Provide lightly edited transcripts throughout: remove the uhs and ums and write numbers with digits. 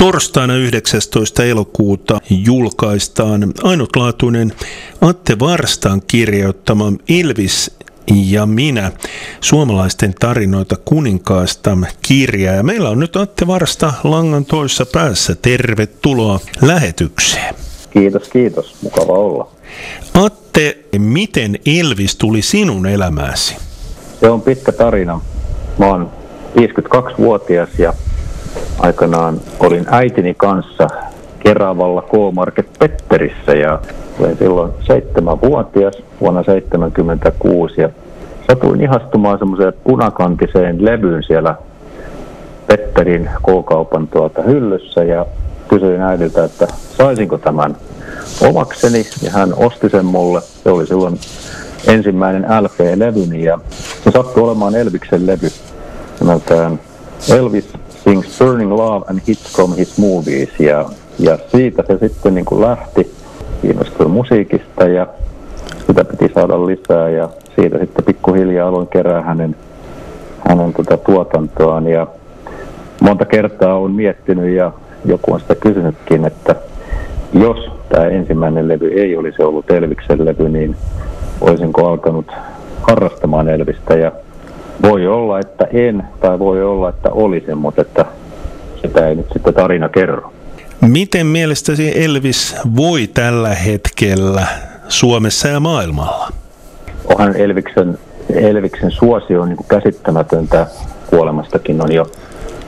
Torstaina 19. elokuuta julkaistaan ainutlaatuinen Atte Varstan kirjoittama Elvis ja minä, suomalaisten tarinoita kuninkaasta -kirja. Ja meillä on nyt Atte Varsta langan toisessa päässä. Tervetuloa lähetykseen. Kiitos. Mukava olla. Atte, miten Elvis tuli sinun elämääsi? Se on pitkä tarina. Mä oon 52-vuotias ja aikanaan olin äitini kanssa Keravalla K-Market Petterissä ja olin silloin 7-vuotias vuonna 1976 ja satuin ihastumaan semmoiseen punakantiseen levyyn siellä Petterin K-kaupan hyllyssä ja kysyin äidiltä, että saisinko tämän omakseni ja hän osti sen mulle. Se oli silloin ensimmäinen LP-levyni ja se sattui olemaan Elviksen levy nimeltään Elvis Sings Burning Love and Hits from His Movies ja siitä se sitten niin kuin lähti, kiinnostuin musiikista ja sitä piti saada lisää ja siitä sitten pikkuhiljaa aloin kerää hänen tuotantoaan ja monta kertaa olen miettinyt ja joku on sitä kysynytkin, että jos tämä ensimmäinen levy ei olisi ollut Elviksen levy, niin olisinko alkanut harrastamaan Elvistä ja voi olla, että en, tai voi olla, että olisin, mutta että sitä ei nyt sitten tarina kerro. Miten mielestäsi Elvis voi tällä hetkellä Suomessa ja maailmalla? Onhan Elviksen suosio niin kuin käsittämätöntä, kuolemastakin on jo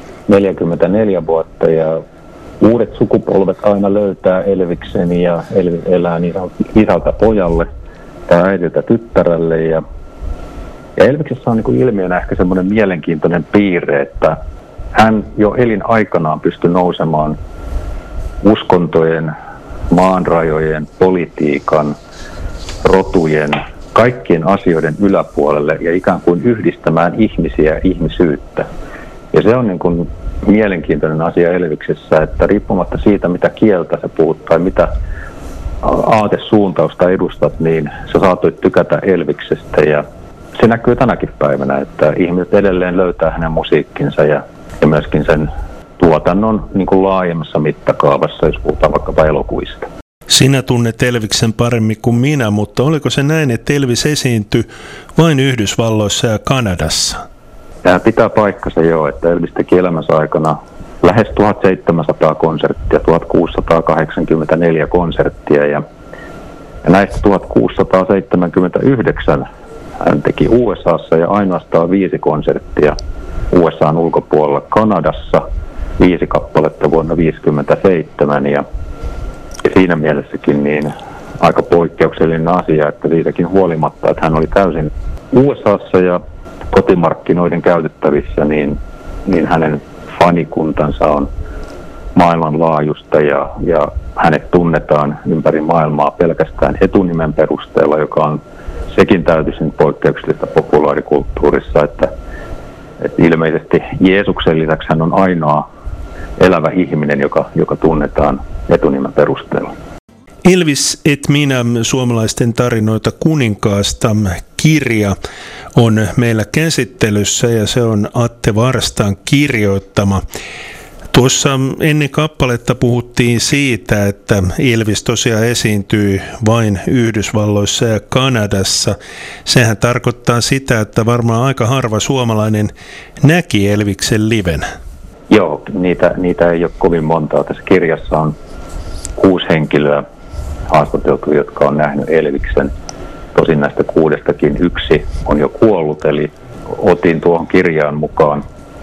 44 vuotta ja uudet sukupolvet aina löytää Elviksen ja Elvis elää niin isältä pojalle tai äidiltä tyttärelle ja Elviksessä on niin kuin ilmiönä ehkä semmoinen mielenkiintoinen piirre, että hän jo elinaikanaan pystyi nousemaan uskontojen, maanrajojen, politiikan, rotujen, kaikkien asioiden yläpuolelle ja ikään kuin yhdistämään ihmisiä ja ihmisyyttä. Ja se on niin kuin mielenkiintoinen asia Elviksessä, että riippumatta siitä, mitä kieltä sä puhut tai mitä aatesuuntausta edustat, niin sä saatoit tykätä Elviksestä ja se näkyy tänäkin päivänä, että ihmiset edelleen löytää hänen musiikkinsa ja myöskin sen tuotannon niin kuin laajemmassa mittakaavassa, jos puhutaan vaikkapa elokuvista. Sinä tunnet Elviksen paremmin kuin minä, mutta oliko se näin, että Elvis esiintyi vain Yhdysvalloissa ja Kanadassa? Tämä pitää paikkansa jo, että Elvis teki elämänsä aikana lähes 1700 konserttia, 1684 konserttia ja näistä 1679 hän teki USAssa ja ainoastaan 5 konserttia USAn ulkopuolella, Kanadassa 5 kappaletta vuonna 1957 ja siinä mielessäkin niin aika poikkeuksellinen asia, että siitäkin huolimatta, että hän oli täysin USAssa ja kotimarkkinoiden käytettävissä, niin hänen fanikuntansa on maailmanlaajuista ja hänet tunnetaan ympäri maailmaa pelkästään etunimen perusteella, joka on sekin täytyy poikkeuksellista populaarikulttuurissa, että ilmeisesti Jeesuksen lisäksi hän on ainoa elävä ihminen, joka tunnetaan etunimen perusteella. Elvis et minä, suomalaisten tarinoita kuninkaasta -kirja on meillä käsittelyssä ja se on Atte Varstan kirjoittama. Tuossa ennen kappaletta puhuttiin siitä, että Elvis tosiaan esiintyi vain Yhdysvalloissa ja Kanadassa. Sehän tarkoittaa sitä, että varmaan aika harva suomalainen näki Elviksen liven. Joo, niitä ei ole kovin montaa. Tässä kirjassa on 6 henkilöä haastateltu, jotka on nähnyt Elviksen. Tosin näistä 6:stakin 1 on jo kuollut, eli otin tuohon kirjaan mukaan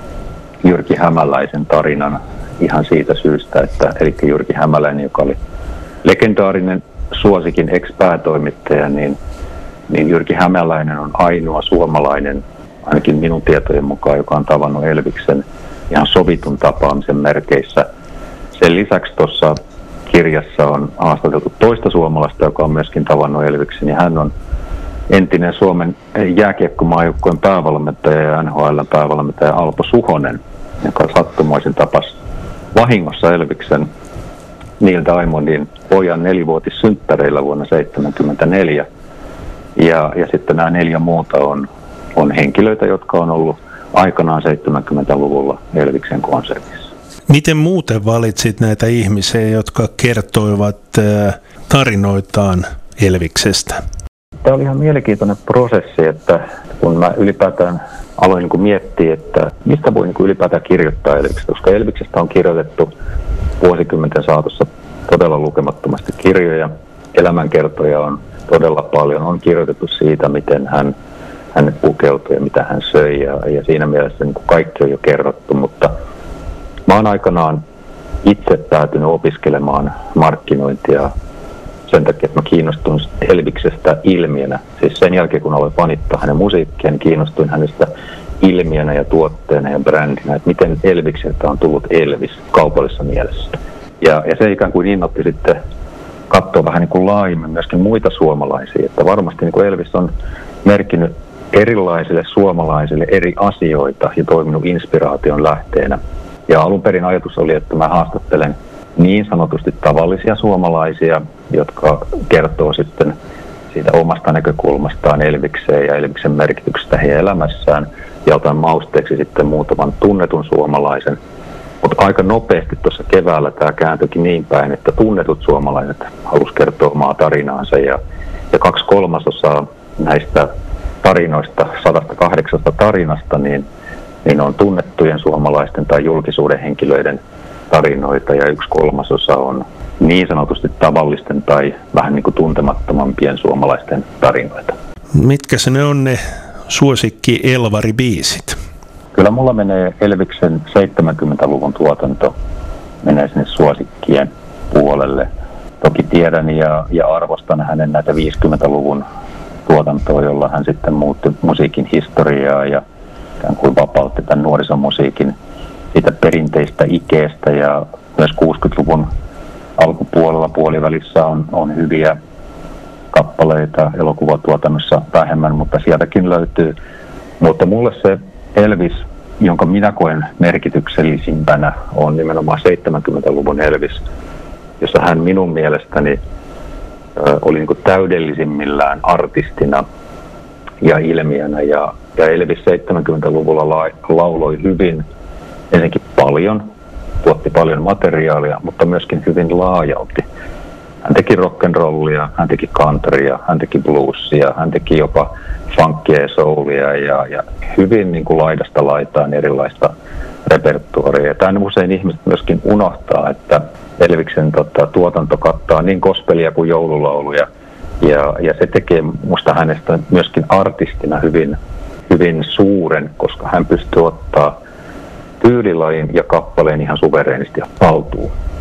Jyrki Hämäläisen tarinan ihan siitä syystä, että eli Jyrki Hämäläinen, joka oli legendaarinen Suosikin ex-päätoimittaja, niin Jyrki Hämäläinen on ainoa suomalainen, ainakin minun tietojen mukaan, joka on tavannut Elviksen ihan sovitun tapaamisen merkeissä. Sen lisäksi tuossa kirjassa on haastateltu toista suomalaista, joka on myöskin tavannut Elviksen, ja hän on entinen Suomen jääkiekkomaajoukkueen päävalmentaja ja NHL:n päävalmentaja Alpo Suhonen, joka sattumoisin tapasi vahingossa Elviksen Neil Diamondin pojan 4-vuotissynttäreillä vuonna 1974. Ja sitten nämä 4 muuta on henkilöitä, jotka on ollut aikanaan 70-luvulla Elviksen konsertissa. Miten muuten valitsit näitä ihmisiä, jotka kertoivat tarinoitaan Elviksestä? Tämä oli ihan mielenkiintoinen prosessi, että kun mä ylipäätään aloin miettiä, että mistä voi ylipäätään kirjoittaa Elviksestä, koska Elviksestä on kirjoitettu vuosikymmenten saatossa todella lukemattomasti kirjoja. Elämänkertoja on todella paljon. On kirjoitettu siitä, miten hän pukeutui ja mitä hän söi ja siinä mielessä kaikki on jo kerrottu, mutta mä oon aikanaan itse päätynyt opiskelemaan markkinointia sen takia, että mä kiinnostuin Elviksestä ilmiönä. Siis sen jälkeen, kun aloin fanittaa hänen musiikkia, niin kiinnostuin hänestä ilmiönä ja tuotteena ja brändinä, että miten Elvikseltä on tullut Elvis kaupallisessa mielessä. Ja se ikään kuin innoitti sitten katsoa vähän laajemmin myöskin muita suomalaisia, että varmasti Elvis on merkinnyt erilaisille suomalaisille eri asioita ja toiminut inspiraation lähteenä. Ja alun perin ajatus oli, että mä haastattelen niin sanotusti tavallisia suomalaisia, jotka kertoo sitten siitä omasta näkökulmastaan Elvikseen ja Elviksen merkityksestä heidän elämässään ja otan mausteeksi sitten muutaman tunnetun suomalaisen. Mutta aika nopeasti tuossa keväällä tämä kääntyikin niin päin, että tunnetut suomalaiset halusi kertoa omaa tarinaansa ja 2/3 näistä tarinoista, 108 tarinasta, niin on tunnettujen suomalaisten tai julkisuuden henkilöiden tarinoita ja 1/3 on niin sanotusti tavallisten tai vähän tuntemattomampien suomalaisten tarinoita. Mitkä ne on ne suosikki Elvari-biisit? Kyllä mulla menee Elviksen 70-luvun tuotanto menee sinne suosikkien puolelle. Toki tiedän ja arvostan hänen näitä 50-luvun tuotantoa, jolla hän sitten muutti musiikin historiaa ja ikään kuin vapautti tämän nuorisomusiikin siitä perinteistä ikeestä ja myös 60-luvun alkupuolella puolivälissä on hyviä kappaleita elokuvatuotannossa vähemmän, mutta sieltäkin löytyy. Mutta mulle se Elvis, jonka minä koen merkityksellisimpänä, on nimenomaan 70-luvun Elvis, jossa hän minun mielestäni oli täydellisimmillään artistina ja ilmiönä. Ja Elvis 70-luvulla lauloi hyvin, ensinnäkin paljon, tuotti paljon materiaalia, mutta myöskin hyvin laajalti. Hän teki rock'n'rollia, hän teki countrya, hän teki bluesia, hän teki jopa funkia ja soulia ja hyvin laidasta laitaan erilaista repertuaria. Tämän usein ihmiset myöskin unohtaa, että Elviksen tuotanto kattaa niin gospelia kuin joululauluja ja se tekee musta hänestä myöskin artistina hyvin suuren, koska hän pystyy ottaa tyylilajin ja kappaleen ihan suvereenisti haltuun.